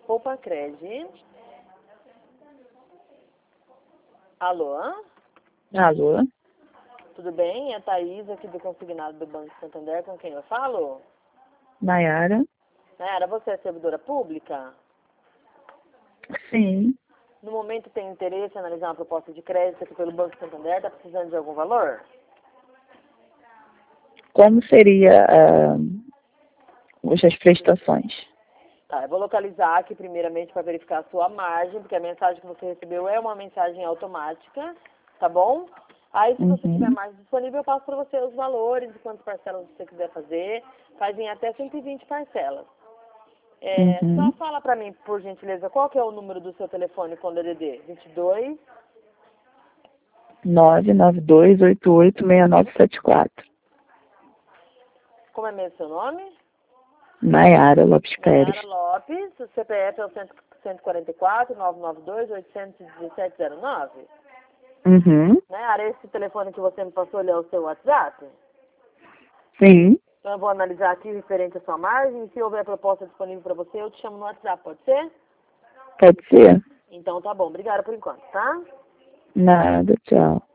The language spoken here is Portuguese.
Poupa Cred. Alô? Alô? Tudo bem? É a Thaís aqui do Consignado do Banco Santander, com quem eu falo? Nayara? Nayara, você é servidora pública? Sim. No momento tem interesse em analisar uma proposta de crédito aqui pelo Banco Santander? Está precisando de algum valor? Como seria as prestações? Tá, eu vou localizar aqui primeiramente para verificar a sua margem, porque a mensagem que você recebeu é uma mensagem automática, tá bom? Aí, se você tiver margem disponível, eu passo para você os valores e quantas parcelas você quiser fazer. Fazem até 120 parcelas. Só fala para mim, por gentileza, qual que é o número do seu telefone com DDD? 22? 992886974. Como é mesmo seu nome? Nayara Lopes Pérez. Nayara Lopes, o CPF é o 144 992 81709. Nayara, esse telefone que você me passou, ele é o seu WhatsApp? Sim, Então eu vou analisar aqui referente à sua margem e se houver proposta disponível para você, eu te chamo no WhatsApp, pode ser? pode ser? Então tá bom, obrigada por enquanto, tá? Nada, tchau.